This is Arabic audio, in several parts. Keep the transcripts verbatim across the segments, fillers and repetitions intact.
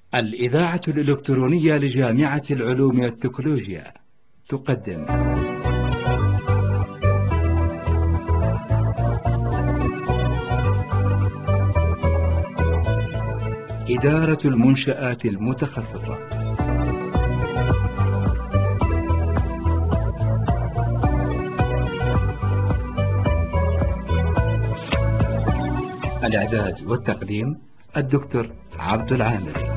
الإذاعة الإلكترونية لجامعة العلوم والتكنولوجيا تقدم إدارة المنشآت المتخصصة. الإعداد والتقديم الدكتور عبد العامري.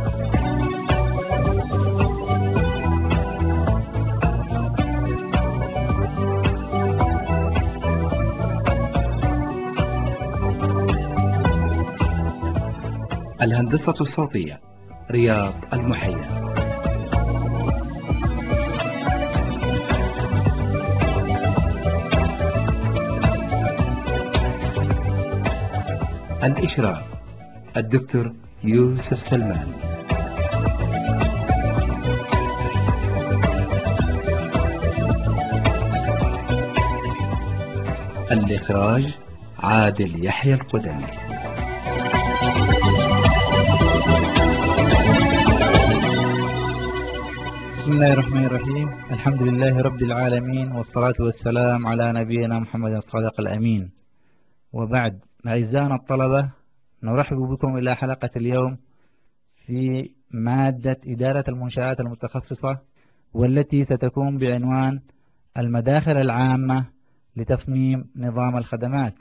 الهندسة الصوتية رياض المحيا. الإشراف الدكتور يوسف سلمان. الإخراج عادل يحيى القدمي. بسم الله الرحمن الرحيم. الحمد لله رب العالمين، والصلاة والسلام على نبينا محمد الصادق الأمين، وبعد. أعزائنا الطلبة، نرحب بكم إلى حلقة اليوم في مادة إدارة المنشآت المتخصصة، والتي ستكون بعنوان المداخل العامة لتصميم نظام الخدمات.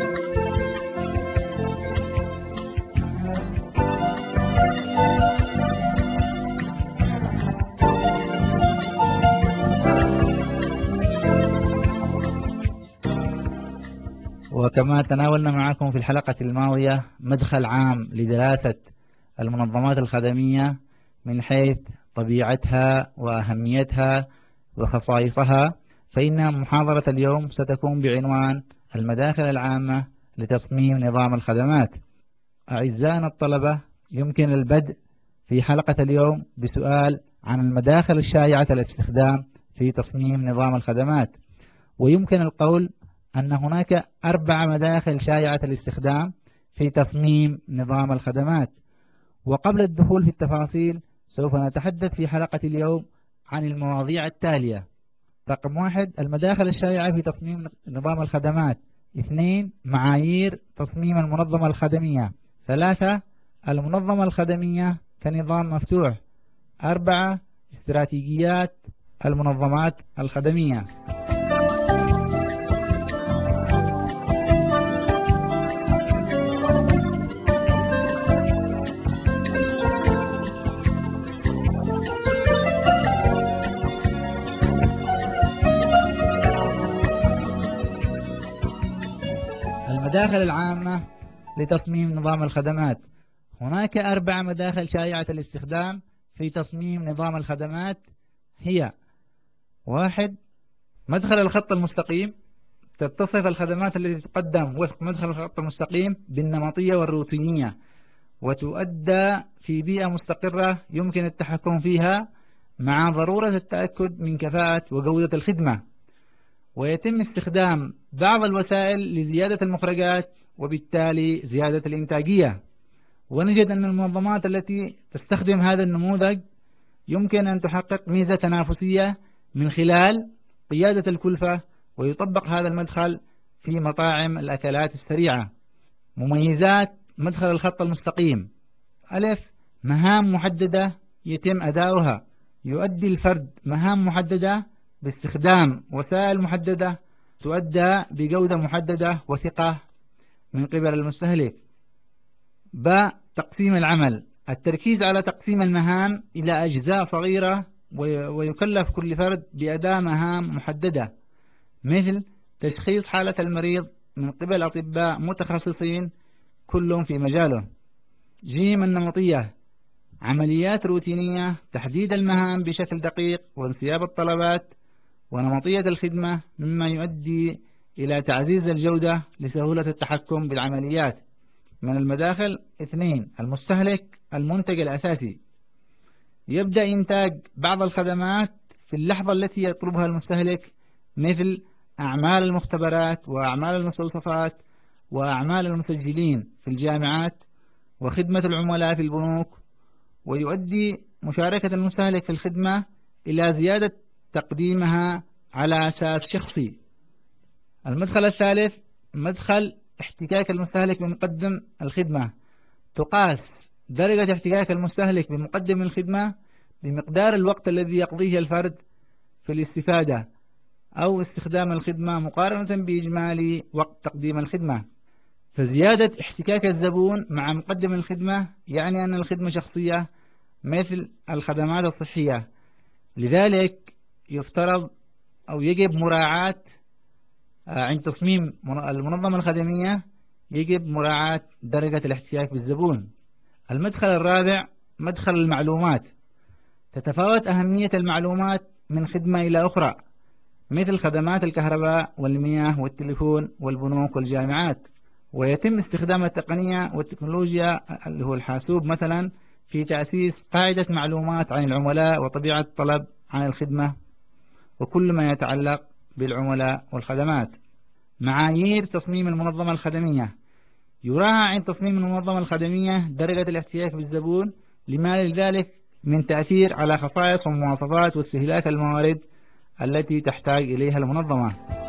وكما تناولنا معكم في الحلقة الماضية مدخل عام لدراسة المنظمات الخدمية من حيث طبيعتها وأهميتها وخصائصها، فإن محاضرة اليوم ستكون بعنوان المداخل العامة لتصميم نظام الخدمات. أعزائنا الطلبة، يمكن البدء في حلقة اليوم بسؤال عن المداخل الشائعة الاستخدام في تصميم نظام الخدمات. ويمكن القول أن هناك أربع مداخل شائعة الاستخدام في تصميم نظام الخدمات. وقبل الدخول في التفاصيل، سوف نتحدث في حلقة اليوم عن المواضيع التالية: رقم واحد، المداخل الشائعة في تصميم نظام الخدمات. اثنين، معايير تصميم المنظمة الخدمية. ثلاثة، المنظمة الخدمية كنظام مفتوح. أربعة، استراتيجيات المنظمات الخدمية. المداخل العامة لتصميم نظام الخدمات. هناك أربع مداخل شائعة الاستخدام في تصميم نظام الخدمات، هي: واحد، مدخل الخط المستقيم. تتصف الخدمات التي تقدم وفق مدخل الخط المستقيم بالنمطية والروتينية، وتؤدى في بيئة مستقرة يمكن التحكم فيها، مع ضرورة التأكد من كفاءة وجودة الخدمة. ويتم استخدام بعض الوسائل لزيادة المخرجات وبالتالي زيادة الإنتاجية. ونجد أن المنظمات التي تستخدم هذا النموذج يمكن أن تحقق ميزة تنافسية من خلال قيادة الكلفة، ويطبق هذا المدخل في مطاعم الأكلات السريعة. مميزات مدخل الخط المستقيم: ألف، مهام محددة يتم أداؤها. يؤدي الفرد مهام محددة باستخدام وسائل محددة، تؤدى بجودة محددة وثقة من قبل المستهلك. ب، تقسيم العمل. التركيز على تقسيم المهام إلى أجزاء صغيرة، ويكلف كل فرد بأداء مهام محددة، مثل تشخيص حالة المريض من قبل أطباء متخصصين كل في مجاله. جيم، النمطية. عمليات روتينية، تحديد المهام بشكل دقيق وانسياب الطلبات ونمطية الخدمة، مما يؤدي إلى تعزيز الجودة لسهولة التحكم بالعمليات. من المداخل: اثنين، المستهلك المنتج الأساسي. يبدأ إنتاج بعض الخدمات في اللحظة التي يطلبها المستهلك، مثل أعمال المختبرات وأعمال المستوصفات وأعمال المسجلين في الجامعات وخدمة العملاء في البنوك ويؤدي مشاركة المستهلك في الخدمة إلى زيادة تقديمها على أساس شخصي. المدخل الثالث مدخل احتكاك المستهلك بمقدم الخدمة. تقاس درجة احتكاك المستهلك بمقدم الخدمة بمقدار الوقت الذي يقضيه الفرد في الاستفادة أو استخدام الخدمة مقارنة بإجمالي وقت تقديم الخدمة. فزيادة احتكاك الزبون مع مقدم الخدمة يعني أن الخدمة شخصية مثل الخدمات الصحية، لذلك يفترض أو يجب مراعاة عند تصميم المنظمة الخدمية يجب مراعاة درجة الاحتكاك بالزبون. المدخل الرابع مدخل المعلومات. تتفاوت أهمية المعلومات من خدمة إلى أخرى، مثل خدمات الكهرباء والمياه والتليفون والبنوك والجامعات، ويتم استخدام التقنية والتكنولوجيا اللي هو الحاسوب مثلا في تأسيس قاعدة معلومات عن العملاء وطبيعة الطلب عن الخدمة وكل ما يتعلق بالعملاء والخدمات. معايير تصميم المنظمة الخدمية. يراعى عند تصميم المنظمة الخدمية درجة الاحتكاك بالزبون لما لذلك من تأثير على خصائص ومواصفات واستهلاك الموارد التي تحتاج إليها المنظمة.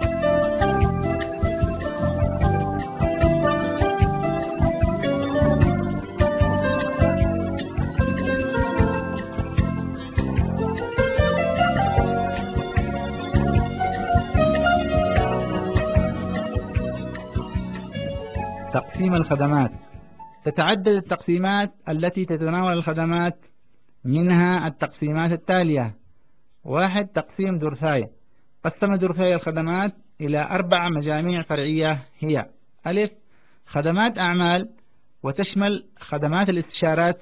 تقسيم الخدمات. تتعدد التقسيمات التي تتناول الخدمات، منها التقسيمات التالية: واحد، تقسيم دورثاي. قسم دورثاي الخدمات إلى أربع مجاميع فرعية هي: ألف، خدمات أعمال، وتشمل خدمات الاستشارات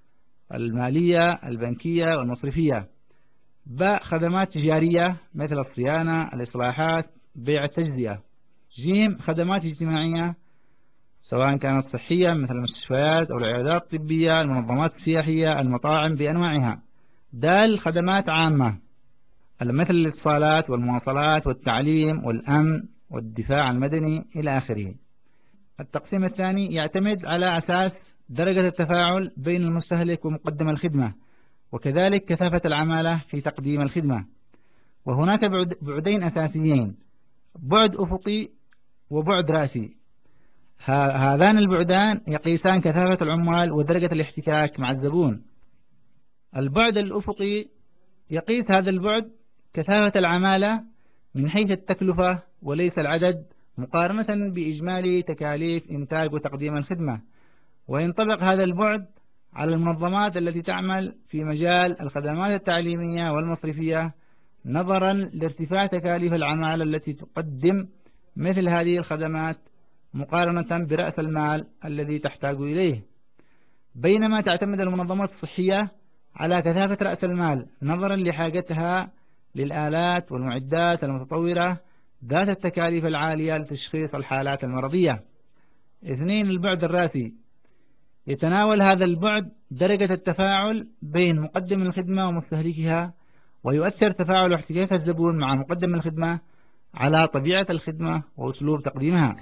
المالية البنكية والمصرفية. ب، خدمات تجارية مثل الصيانة، الإصلاحات، بيع التجزئة. ج، خدمات اجتماعية سواء كانت صحية مثل المستشفيات أو العيادات الطبية، المنظمات السياحية، المطاعم بأنواعها. د، خدمات عامة مثل الاتصالات والمواصلات والتعليم والأمن والدفاع المدني إلى آخره. التقسيم الثاني يعتمد على أساس درجة التفاعل بين المستهلك ومقدم الخدمة، وكذلك كثافة العمالة في تقديم الخدمة. وهناك بعد بعدين أساسيين: بعد أفقي وبعد رأسي. هذان البعدان يقيسان كثافة العمال ودرجة الاحتكاك مع الزبون. البعد الأفقي يقيس هذا البعد كثافة العمالة من حيث التكلفة وليس العدد، مقارنة بإجمالي تكاليف إنتاج وتقديم الخدمة. وينطبق هذا البعد على المنظمات التي تعمل في مجال الخدمات التعليمية والمصرفية، نظرا لارتفاع تكاليف العمالة التي تقدم مثل هذه الخدمات مقارنة برأس المال الذي تحتاج إليه. بينما تعتمد المنظمات الصحية على كثافة رأس المال نظرا لحاجتها للآلات والمعدات المتطورة ذات التكاليف العالية لتشخيص الحالات المرضية. اثنين، البعد الرأسي. يتناول هذا البعد درجة التفاعل بين مقدم الخدمة ومستهلكها، ويؤثر تفاعل واحتكاك الزبون مع مقدم الخدمة على طبيعة الخدمة وأسلوب تقديمها.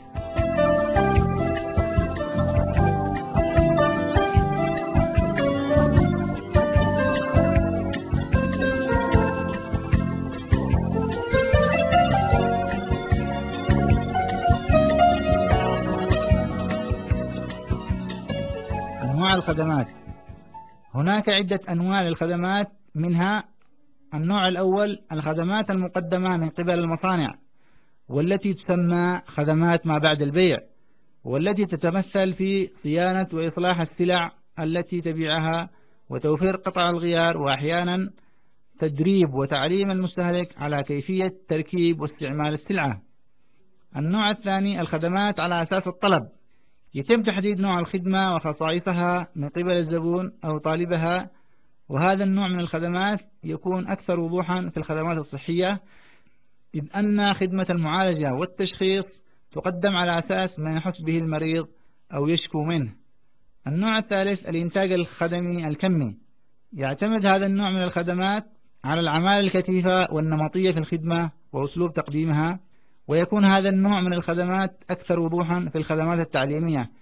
أنواع الخدمات. هناك عدة أنواع للخدمات، منها النوع الأول الخدمات المقدمة من قبل المصانع، والتي تسمى خدمات ما بعد البيع، والتي تتمثل في صيانة وإصلاح السلع التي تبيعها وتوفير قطع الغيار، وأحيانا تدريب وتعليم المستهلك على كيفية تركيب واستعمال السلعة. النوع الثاني الخدمات على أساس الطلب. يتم تحديد نوع الخدمة وخصائصها من قبل الزبون أو طالبها، وهذا النوع من الخدمات يكون أكثر وضوحا في الخدمات الصحية، إذ أن خدمة المعالجة والتشخيص تقدم على أساس ما يحس به المريض أو يشكو منه. النوع الثالث الإنتاج الخدمي الكمي. يعتمد هذا النوع من الخدمات على العمالة الكثيفة والنمطية في الخدمة وأسلوب تقديمها، ويكون هذا النوع من الخدمات أكثر وضوحا في الخدمات التعليمية،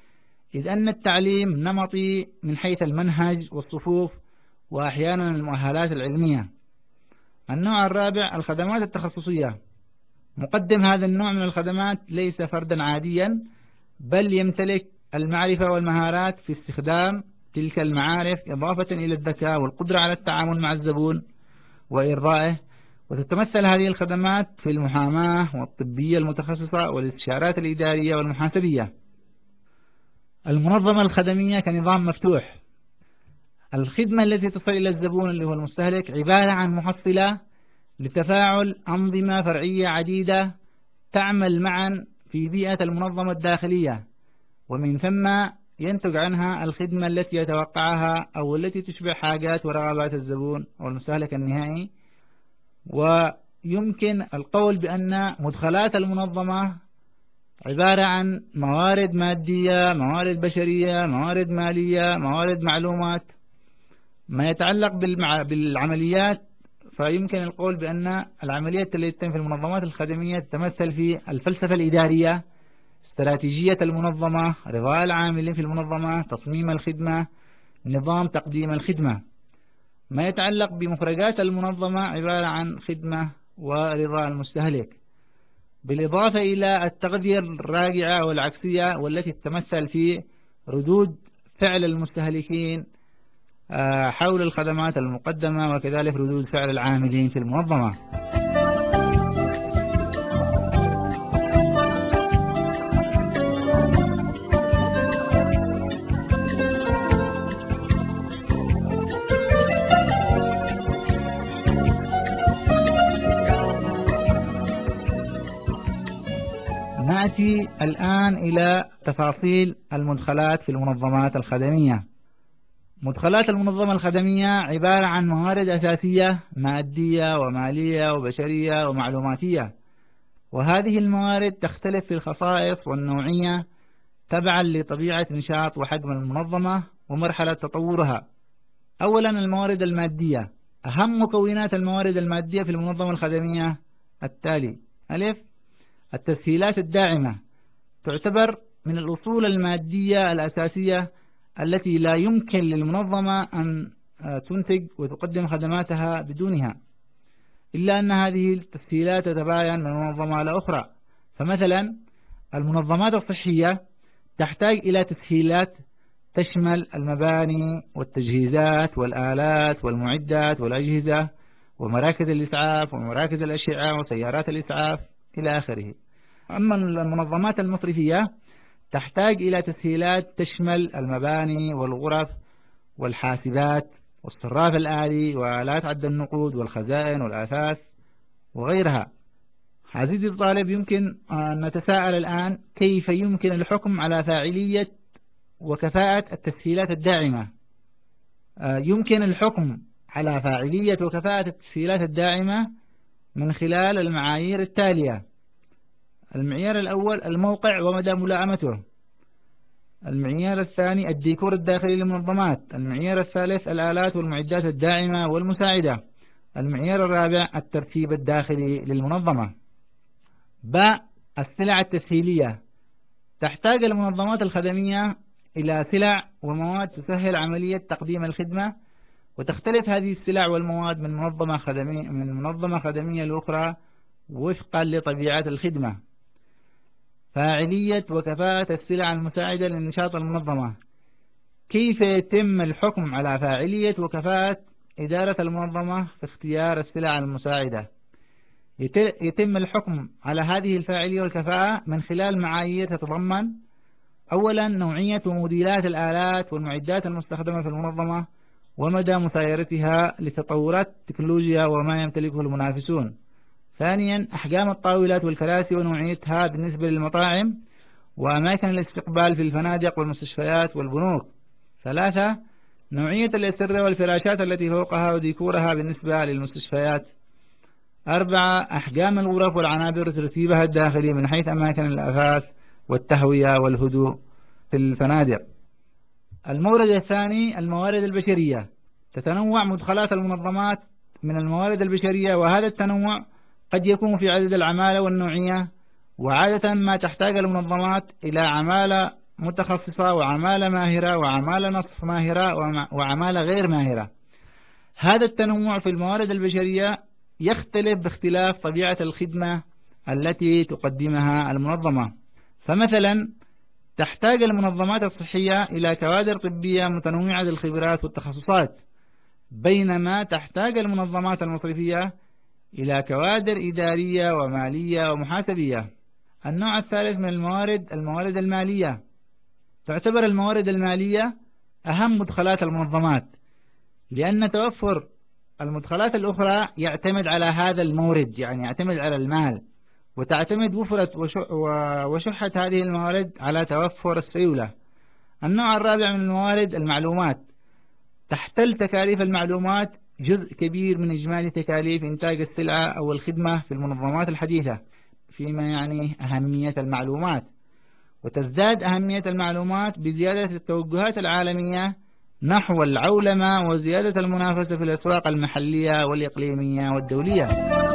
إذ أن التعليم نمطي من حيث المنهج والصفوف وأحيانا المؤهلات العلمية. النوع الرابع الخدمات التخصصية. مقدم هذا النوع من الخدمات ليس فردا عاديا، بل يمتلك المعرفة والمهارات في استخدام تلك المعارف، إضافة إلى الذكاء والقدرة على التعامل مع الزبون وإرضائه. وتتمثل هذه الخدمات في المحاماة والطبية المتخصصة والاستشارات الإدارية والمحاسبية. المنظمة الخدمية كنظام مفتوح. الخدمة التي تصل إلى الزبون اللي هو المستهلك عبارة عن محصلة لتفاعل أنظمة فرعية عديدة تعمل معا في بيئة المنظمة الداخلية، ومن ثم ينتج عنها الخدمة التي يتوقعها أو التي تشبع حاجات ورغبات الزبون أو المستهلك النهائي. ويمكن القول بأن مدخلات المنظمة عبارة عن موارد مادية، موارد بشرية، موارد مالية، موارد معلومات. ما يتعلق بالمع... بالعمليات، فيمكن القول بأن العمليات التي تتم في المنظمات الخدمية تتمثل في الفلسفة الإدارية، استراتيجية المنظمة، رضاء العاملين في المنظمة، تصميم الخدمة، نظام تقديم الخدمة. ما يتعلق بمخرجات المنظمة عبارة عن خدمة ورضاء المستهلك، بالإضافة إلى التغذية الراجعة والعكسية والتي تتمثل في ردود فعل المستهلكين حول الخدمات المقدمة، وكذلك ردود فعل العاملين في المنظمة. نأتي الآن إلى تفاصيل المدخلات في المنظمات الخدمية. مدخلات المنظمة الخدمية عبارة عن موارد أساسية مادية ومالية وبشرية ومعلوماتية، وهذه الموارد تختلف في الخصائص والنوعية تبعا لطبيعة نشاط وحجم المنظمة ومرحلة تطورها. أولا الموارد المادية. أهم مكونات الموارد المادية في المنظمة الخدمية التالي: ألف، التسهيلات الداعمة، تعتبر من الأصول المادية الأساسية التي لا يمكن للمنظمة أن تنتج وتقدم خدماتها بدونها، إلا أن هذه التسهيلات تتباين من منظمة لأخرى. فمثلا المنظمات الصحية تحتاج إلى تسهيلات تشمل المباني والتجهيزات والآلات والمعدات والأجهزة ومراكز الإسعاف ومراكز الأشعة وسيارات الإسعاف إلى آخره. أما المنظمات المصرفية تحتاج إلى تسهيلات تشمل المباني والغرف والحاسبات والصراف الآلي وآلات عد النقود والخزائن والآثاث وغيرها. عزيزي الطالب، يمكن أن نتساءل الآن كيف يمكن الحكم على فاعلية وكفاءة التسهيلات الداعمة. يمكن الحكم على فاعلية وكفاءة التسهيلات الداعمة من خلال المعايير التالية: المعيار الأول الموقع ومدى ملائمته، المعيار الثاني الديكور الداخلي للمنظمات، المعيار الثالث الآلات والمعدات الداعمة والمساعدة، المعيار الرابع الترتيب الداخلي للمنظمة. باء السلع التسهيلية. تحتاج المنظمات الخدمية إلى سلع ومواد تسهل عملية تقديم الخدمة، وتختلف هذه السلع والمواد من منظمة خدمية من منظمة خدمية لأخرى وفقا لطبيعة الخدمة. فاعلية وكفاءة السلع المساعدة لنشاط المنظمة. كيف يتم الحكم على فاعلية وكفاءة إدارة المنظمة في اختيار السلع المساعدة؟ يتم الحكم على هذه الفاعلية والكفاءة من خلال معايير تتضمن: أولا نوعية وموديلات الآلات والمعدات المستخدمة في المنظمة ومدى مسايرتها لتطورات التكنولوجيا وما يمتلكه المنافسون. ثانيا أحجام الطاولات والكراسي ونوعيتها بالنسبة للمطاعم وأماكن الاستقبال في الفنادق والمستشفيات والبنوك. ثلاثة نوعية الأسرة والفراشات التي فوقها وديكورها بالنسبة للمستشفيات. أربعة أحجام الغرف والعنابر وترتيبها الداخلي من حيث أماكن الأثاث والتهوية والهدوء في الفنادق. المورد الثاني الموارد البشرية. تتنوع مدخلات المنظمات من الموارد البشرية، وهذا التنوع قد يكون في عدد العمالة والنوعية، وعادة ما تحتاج المنظمات إلى عمالة متخصصة وعمالة ماهرة وعمالة نصف ماهرة وعمالة غير ماهرة. هذا التنوع في الموارد البشرية يختلف باختلاف طبيعة الخدمة التي تقدمها المنظمة. فمثلا تحتاج المنظمات الصحية إلى كوادر طبية متنوعة الخبرات والتخصصات، بينما تحتاج المنظمات المصرفية إلى كوادر إدارية ومالية ومحاسبية. النوع الثالث من الموارد الموارد المالية. تعتبر الموارد المالية أهم مدخلات المنظمات، لأن توفر المدخلات الأخرى يعتمد على هذا المورد، يعني يعتمد على المال، وتعتمد وفرة وشحة هذه الموارد على توفر السيولة. النوع الرابع من الموارد المعلومات. تحتل تكاليف المعلومات جزء كبير من إجمالي تكاليف إنتاج السلعة أو الخدمة في المنظمات الحديثة، فيما يعني أهمية المعلومات. وتزداد أهمية المعلومات بزيادة التوجهات العالمية نحو العولمة وزيادة المنافسة في الأسواق المحلية والإقليمية والدولية.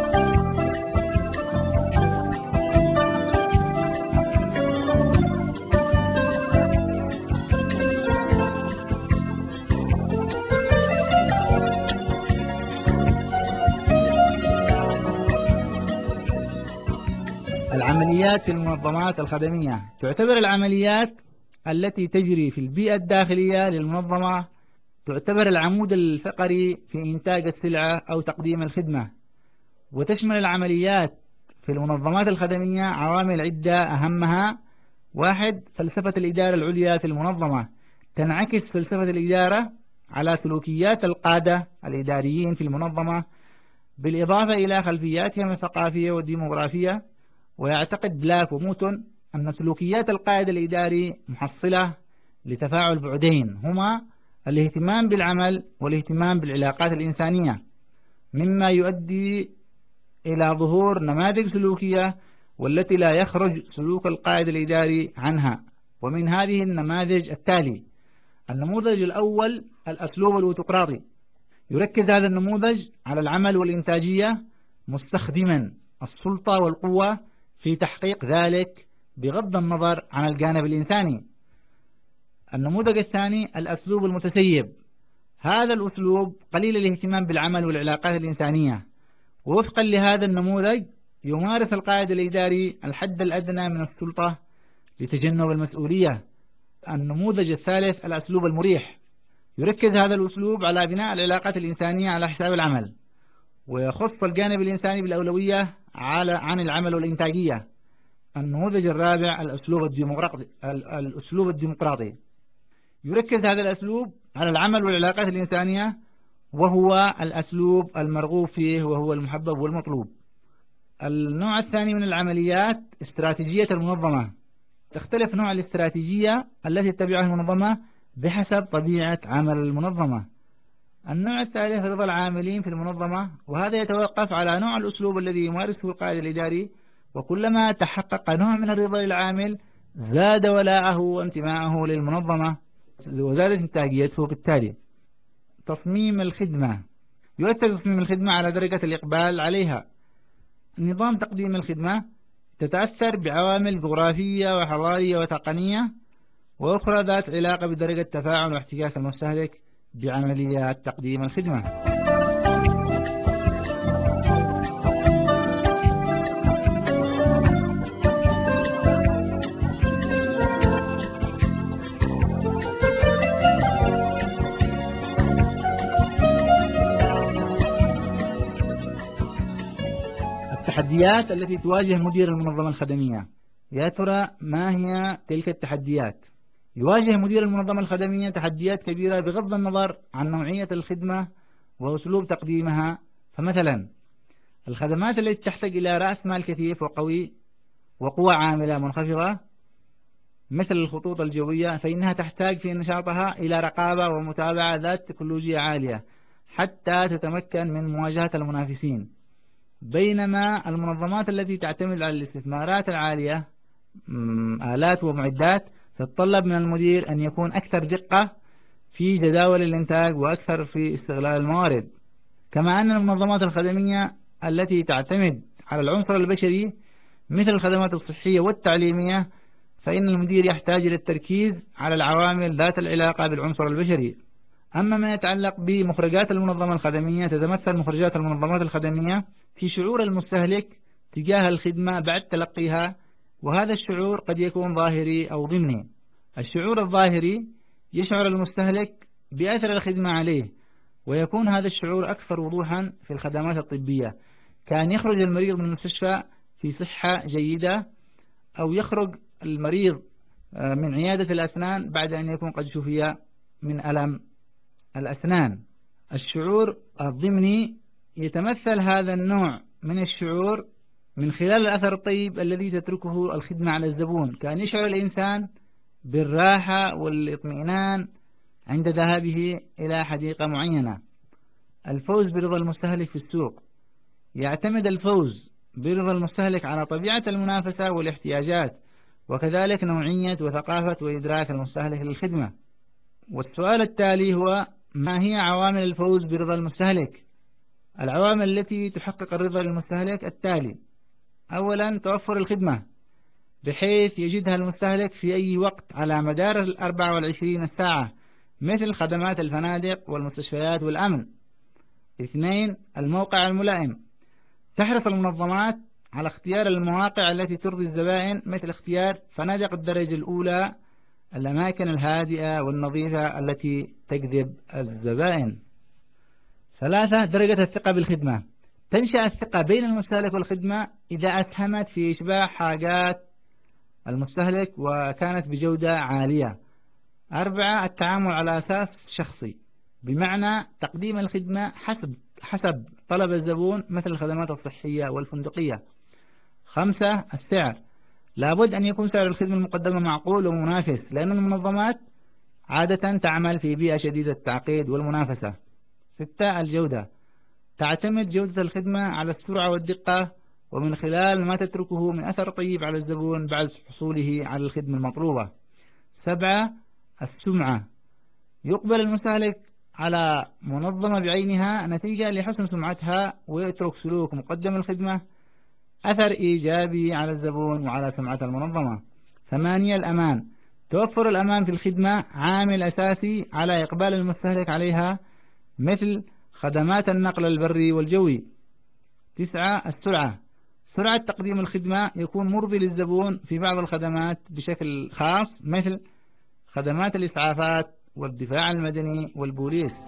العمليات في المنظمات الخدمية. تعتبر العمليات التي تجري في البيئة الداخلية للمنظمة تعتبر العمود الفقري في إنتاج السلعة أو تقديم الخدمة. وتشمل العمليات في المنظمات الخدمية عوامل عدة أهمها: واحد، فلسفة الإدارة العليا في المنظمة. تنعكس فلسفة الإدارة على سلوكيات القادة الإداريين في المنظمة بالإضافة إلى خلفياتهم الثقافية والديموغرافية. ويعتقد بلاك وموتون أن سلوكيات القائد الإداري محصلة لتفاعل بعدين، هما الاهتمام بالعمل والاهتمام بالعلاقات الإنسانية، مما يؤدي إلى ظهور نماذج سلوكية والتي لا يخرج سلوك القائد الإداري عنها. ومن هذه النماذج التالي: النموذج الأول الأسلوب الأوتقراطي. يركز هذا النموذج على العمل والإنتاجية، مستخدما السلطة والقوة في تحقيق ذلك بغض النظر عن الجانب الإنساني. النموذج الثاني الأسلوب المتسيب. هذا الأسلوب قليل الاهتمام بالعمل والعلاقات الإنسانية، ووفقا لهذا النموذج يمارس القائد الإداري الحد الأدنى من السلطة لتجنب المسؤولية. النموذج الثالث الأسلوب المريح. يركز هذا الأسلوب على بناء العلاقات الإنسانية على حساب العمل، ويخص الجانب الإنساني بالأولوية على عن العمل والإنتاجية. النموذج الرابع الأسلوب الديمقراطي. الأسلوب الديمقراطي يركز هذا الأسلوب على العمل والعلاقات الإنسانية، وهو الأسلوب المرغوب فيه وهو المحبب والمطلوب. النوع الثاني من العمليات استراتيجية المنظمة. تختلف نوع الاستراتيجية التي تتبعها المنظمة بحسب طبيعة عمل المنظمة. النوع الثالث رضا العاملين في المنظمة، وهذا يتوقف على نوع الأسلوب الذي يمارسه القائد الإداري، وكلما تحقق نوع من الرضا للعامل زاد ولاءه وانتماءه للمنظمة وزادت إنتاجيته بالتالي. تصميم الخدمة. يؤثر تصميم الخدمة على درجة الإقبال عليها. نظام تقديم الخدمة تتأثر بعوامل جغرافية وحضارية وتقنية وأخرى ذات علاقة بدرجة تفاعل واحتكاك المستهلك بعمليات تقديم الخدمة. التحديات التي تواجه مدير المنظمة الخدمية. يا ترى ما هي تلك التحديات؟ يواجه مدير المنظمة الخدمية تحديات كبيرة بغض النظر عن نوعية الخدمة وأسلوب تقديمها. فمثلا الخدمات التي تحتاج إلى رأس مال كثيف وقوي وقوى عاملة منخفضة مثل الخطوط الجوية، فإنها تحتاج في نشاطها إلى رقابة ومتابعة ذات تكنولوجيا عالية حتى تتمكن من مواجهة المنافسين. بينما المنظمات التي تعتمد على الاستثمارات العالية، آلات ومعدات، تتطلب من المدير أن يكون أكثر دقة في جداول الإنتاج وأكثر في استغلال الموارد. كما أن المنظمات الخدمية التي تعتمد على العنصر البشري مثل الخدمات الصحية والتعليمية فإن المدير يحتاج إلى التركيز على العوامل ذات العلاقة بالعنصر البشري. أما ما يتعلق بمخرجات المنظمة الخدمية، تتمثل مخرجات المنظمات الخدمية في شعور المستهلك تجاه الخدمة بعد تلقيها، وهذا الشعور قد يكون ظاهري أو ضمني. الشعور الظاهري يشعر المستهلك بأثر الخدمة عليه، ويكون هذا الشعور أكثر وضوحا في الخدمات الطبية، كان يخرج المريض من المستشفى في صحة جيدة، أو يخرج المريض من عيادة الأسنان بعد أن يكون قد شفي من ألم الأسنان. الشعور الضمني يتمثل هذا النوع من الشعور من خلال الأثر الطيب الذي تتركه الخدمة على الزبون، كان يشعر الإنسان بالراحة والاطمئنان عند ذهابه إلى حديقة معينة. الفوز برضا المستهلك في السوق، يعتمد الفوز برضا المستهلك على طبيعة المنافسة والاحتياجات، وكذلك نوعية وثقافة وإدراك المستهلك للخدمة. والسؤال التالي هو: ما هي عوامل الفوز برضا المستهلك؟ العوامل التي تحقق الرضا للمستهلك التالي: أولا، توفر الخدمة بحيث يجدها المستهلك في أي وقت على مدار الأربع والعشرين ساعة، مثل خدمات الفنادق والمستشفيات والأمن. اثنين، الموقع الملائم، تحرص المنظمات على اختيار المواقع التي ترضي الزبائن، مثل اختيار فنادق الدرجة الأولى، الأماكن الهادئة والنظيفة التي تجذب الزبائن. ثلاثة، درجة الثقة بالخدمة، تنشأ الثقة بين المستهلك والخدمة إذا أسهمت في إشباع حاجات المستهلك وكانت بجودة عالية. أربعة، التعامل على أساس شخصي، بمعنى تقديم الخدمة حسب حسب طلب الزبون، مثل الخدمات الصحية والفندقية. خمسة، السعر، لابد أن يكون سعر الخدمة المقدمة معقول ومنافس، لأن المنظمات عادة تعمل في بيئة شديدة التعقيد والمنافسة. ستة، الجودة، تعتمد جودة الخدمة على السرعة والدقة، ومن خلال ما تتركه من أثر طيب على الزبون بعد حصوله على الخدمة المطلوبة. سبعة، السمعة، يقبل المستهلك على منظمة بعينها نتيجة لحسن سمعتها، ويترك سلوك مقدم الخدمة أثر إيجابي على الزبون وعلى سمعة المنظمة. ثمانية، الأمان، توفر الأمان في الخدمة عامل أساسي على إقبال المستهلك عليها، مثل خدمات النقل البري والجوي. تسعة، السرعة، سرعة تقديم الخدمة يكون مرضي للزبون في بعض الخدمات بشكل خاص، مثل خدمات الإسعافات والدفاع المدني والبوليس.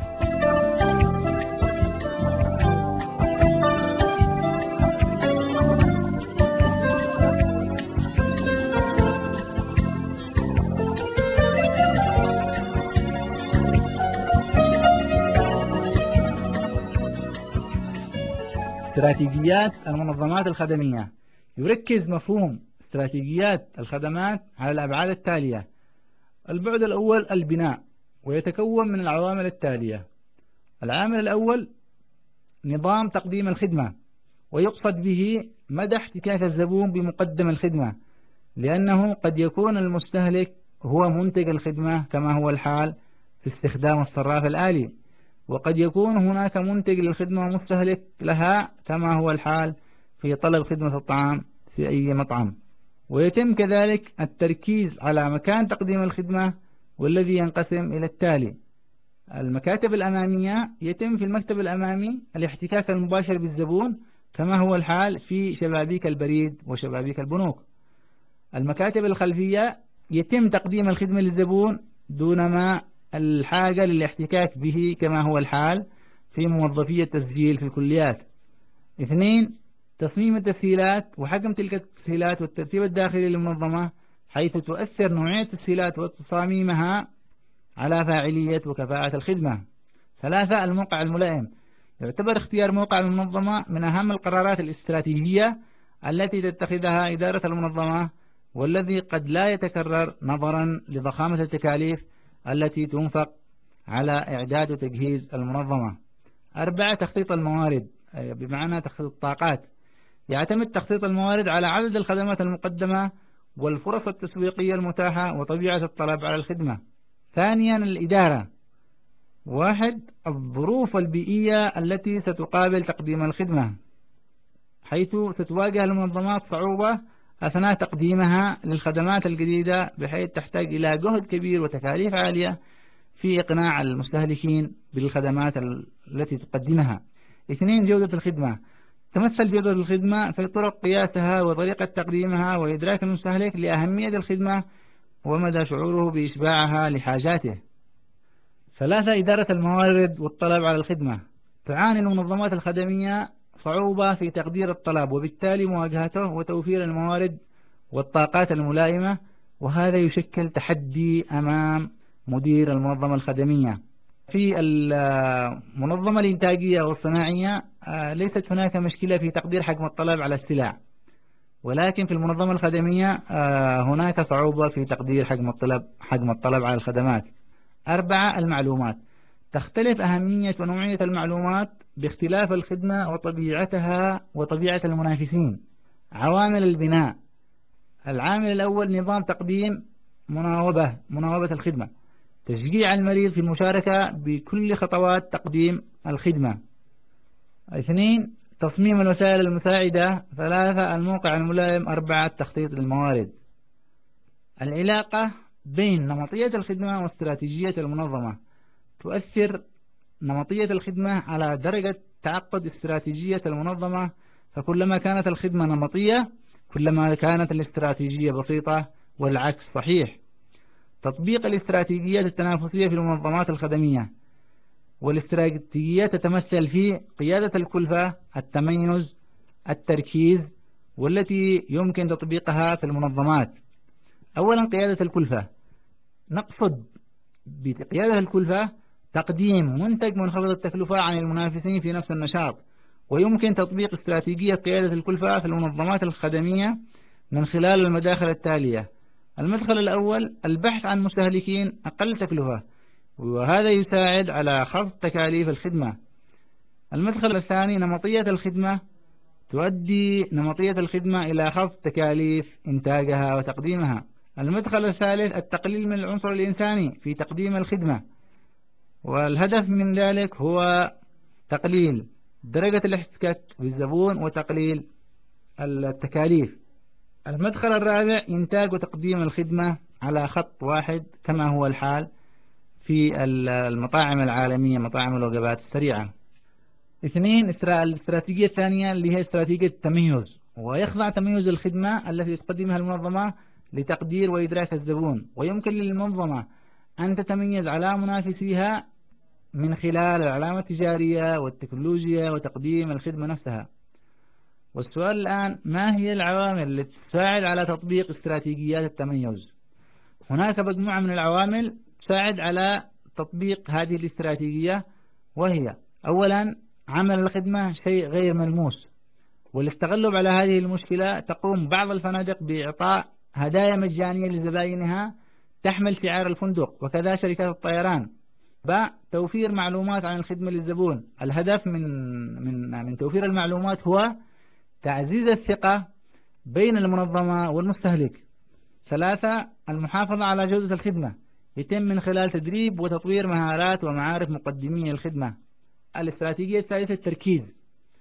استراتيجيات المنظمات الخدمية، يركز مفهوم استراتيجيات الخدمات على الأبعاد التالية. البعد الأول البناء، ويتكون من العوامل التالية. العامل الأول نظام تقديم الخدمة، ويقصد به مدى احتكاك الزبون بمقدم الخدمة، لأنه قد يكون المستهلك هو منتج الخدمة كما هو الحال في استخدام الصراف الآلي، وقد يكون هناك منتج للخدمة ومستهلك لها كما هو الحال في طلب خدمة الطعام في أي مطعم. ويتم كذلك التركيز على مكان تقديم الخدمة، والذي ينقسم إلى التالي. المكاتب الأمامية، يتم في المكتب الأمامي الاحتكاك المباشر بالزبون كما هو الحال في شبابيك البريد وشبابيك البنوك. المكاتب الخلفية، يتم تقديم الخدمة للزبون دون ما الحاجة للاحتكاك به كما هو الحال في موظفي التسجيل في الكليات. اثنين، تصميم التسهيلات وحجم تلك التسهيلات والترتيب الداخلي للمنظمة، حيث تؤثر نوعية التسهيلات وتصاميمها على فاعلية وكفاءة الخدمة. ثلاثة، الموقع الملائم، يعتبر اختيار موقع المنظمة من أهم القرارات الاستراتيجية التي تتخذها إدارة المنظمة، والذي قد لا يتكرر نظرا لضخامة التكاليف التي تنفق على إعداد وتجهيز المنظمة. أربعة، تخطيط الموارد، بمعنى تخطيط الطاقات، يعتمد تخطيط الموارد على عدد الخدمات المقدمة والفرص التسويقية المتاحة وطبيعة الطلب على الخدمة. ثانيا، الإدارة. واحد، الظروف البيئية التي ستقابل تقديم الخدمة، حيث ستواجه المنظمات صعوبة أثناء تقديمها للخدمات الجديدة، بحيث تحتاج إلى جهد كبير وتكاليف عالية في إقناع المستهلكين بالخدمات التي تقدمها. اثنين، جودة الخدمة. تمثل جودة الخدمة في طرق قياسها وطريقة تقديمها وإدراك المستهلك لأهمية الخدمة ومدى شعوره بإشباعها لحاجاته. ثلاثة، إدارة الموارد والطلب على الخدمة. تعاني المنظمات الخدمية صعوبة في تقدير الطلب، وبالتالي مواجهته وتوفير الموارد والطاقات الملائمة، وهذا يشكل تحدي أمام مدير المنظمة الخدمية. في المنظمة الإنتاجية والصناعية ليست هناك مشكلة في تقدير حجم الطلب على السلع، ولكن في المنظمة الخدمية هناك صعوبة في تقدير حجم الطلب حجم الطلب على الخدمات. أربعة، المعلومات. تختلف أهمية ونوعية المعلومات باختلاف الخدمة وطبيعتها وطبيعة المنافسين. عوامل البناء. العامل الأول، نظام تقديم مناوبة مناوبة الخدمة، تشجيع المريض في المشاركة بكل خطوات تقديم الخدمة. اثنين، تصميم الوسائل المساعدة. ثلاثة، الموقع الملائم. أربعة، تخطيط للموارد. العلاقة بين نمطية الخدمة واستراتيجية المنظمة. تؤثر نمطية الخدمة على درجة تعقد استراتيجية المنظمة، فكلما كانت الخدمة نمطية كلما كانت الاستراتيجية بسيطة، والعكس صحيح. تطبيق الاستراتيجيات التنافسية في المنظمات الخدمية. والاستراتيجيات تتمثل في قيادة الكلفة، التميز، التركيز، والتي يمكن تطبيقها في المنظمات. أولا، قيادة الكلفة. نقصد بقيادة الكلفة تقديم منتج منخفض التكلفة عن المنافسين في نفس النشاط، ويمكن تطبيق استراتيجية قيادة الكلفة في المنظمات الخدمية من خلال المداخل التالية. المدخل الأول، البحث عن مستهلكين أقل تكلفة، وهذا يساعد على خفض تكاليف الخدمة. المدخل الثاني، نمطية الخدمة. تؤدي نمطية الخدمة إلى خفض تكاليف إنتاجها وتقديمها. المدخل الثالث، التقليل من العنصر الإنساني في تقديم الخدمة، والهدف من ذلك هو تقليل درجة الاحتكاك بالزبون وتقليل التكاليف. المدخل الرابع، إنتاج وتقديم الخدمة على خط واحد كما هو الحال في المطاعم العالمية، مطاعم الوجبات السريعة. اثنين، الاستراتيجية الثانية اللي هي استراتيجية التميز، ويخضع تميز الخدمة التي تقدمها المنظمة لتقدير وإدراك الزبون، ويمكن للمنظمة أن تتميز على منافسيها من خلال العلامة التجارية والتكنولوجيا وتقديم الخدمة نفسها. والسؤال الآن، ما هي العوامل التي تساعد على تطبيق استراتيجيات التميز؟ هناك مجموعة من العوامل تساعد على تطبيق هذه الاستراتيجية، وهي: أولا، عمل الخدمة شيء غير ملموس، وللتغلب على هذه المشكلة تقوم بعض الفنادق بإعطاء هدايا مجانية لزبائنها تحمل شعار الفندق، وكذا شركات الطيران. باء، توفير معلومات عن الخدمة للزبون. الهدف من من من توفير المعلومات هو تعزيز الثقة بين المنظمة والمستهلك. ثلاثة، المحافظة على جودة الخدمة، يتم من خلال تدريب وتطوير مهارات ومعارف مقدمي الخدمة. الاستراتيجية الثالثة، التركيز.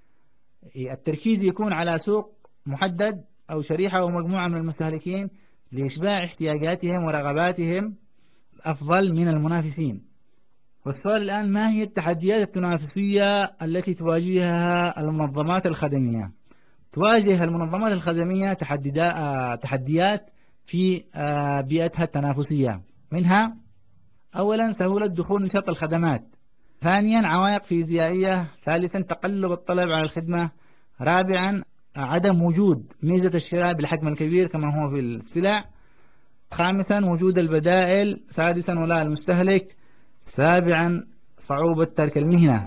التركيز يكون على سوق محدد أو شريحة أو مجموعة من المستهلكين لإشباع احتياجاتهم ورغباتهم أفضل من المنافسين. والسؤال الآن، ما هي التحديات التنافسية التي تواجهها المنظمات الخدمية؟ تواجه المنظمات الخدمية تحديات في بيئتها التنافسية، منها: أولا، سهولة دخول نشاط الخدمات. ثانيا، عوائق فيزيائية. ثالثا، تقلب الطلب على الخدمة. رابعا، عدم وجود ميزة الشراء بالحجم الكبير كما هو في السلع. خامسا، وجود البدائل. سادسا، ولاء المستهلك. سابعا، صعوبة ترك المهنة.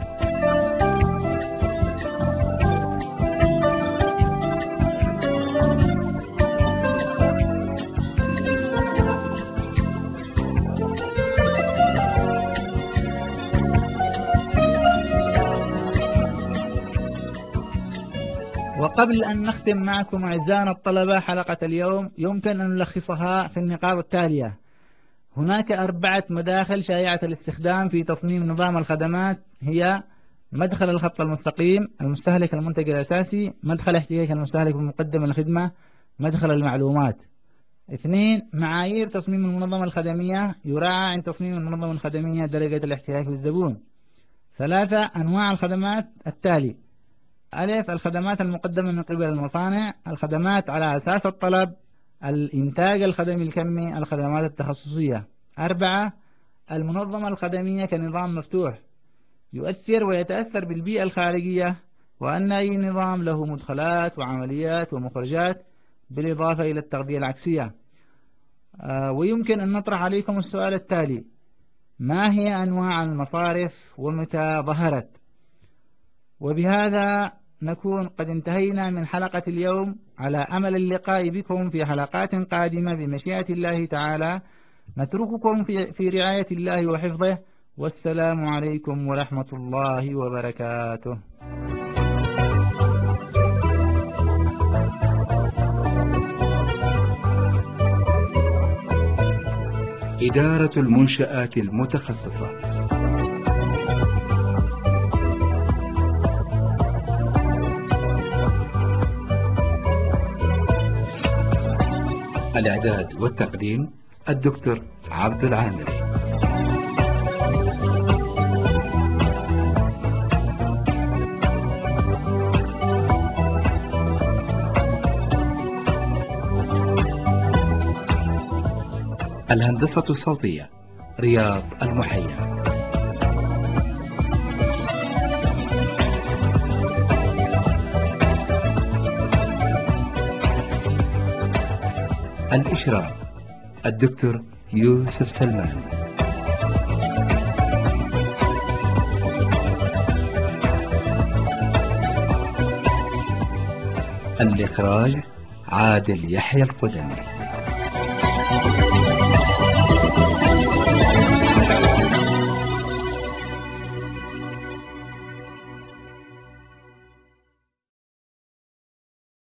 وقبل أن نختم معكم أعزائنا الطلبة حلقة اليوم، يمكن أن نلخصها في النقاط التالية. هناك أربعة مداخل شائعة الاستخدام في تصميم نظام الخدمات، هي: مدخل الخط المستقيم، المستهلك المنتج الأساسي، مدخل احتياج المستهلك بمقدم الخدمة، مدخل المعلومات. اثنين، معايير تصميم المنظمة الخدمية، يراعى عند تصميم المنظمة الخدمية درجة الاحتياج بالزبون. ثلاثة، أنواع الخدمات التالي: ألف، الخدمات المقدمة من قبل المصانع، الخدمات على أساس الطلب، الإنتاج الخدمي الكمي، الخدمات التخصصية. أربعة، المنظمة الخدمية كنظام مفتوح يؤثر ويتأثر بالبيئة الخارجية، وأن أي نظام له مدخلات وعمليات ومخرجات، بالإضافة إلى التغذية العكسية. آه ويمكن أن نطرح عليكم السؤال التالي: ما هي أنواع المصارف ومتى ظهرت؟ وبهذا نكون قد انتهينا من حلقة اليوم، على أمل اللقاء بكم في حلقات قادمة بمشيئة الله تعالى. نترككم في, في رعاية الله وحفظه، والسلام عليكم ورحمة الله وبركاته. إدارة المنشآت المتخصصة. الإعداد والتقديم الدكتور عبد العامري. الهندسة الصوتية رياض المحيا. الإشراف الدكتور يوسف سلمان. الإخراج عادل يحيى القدمي.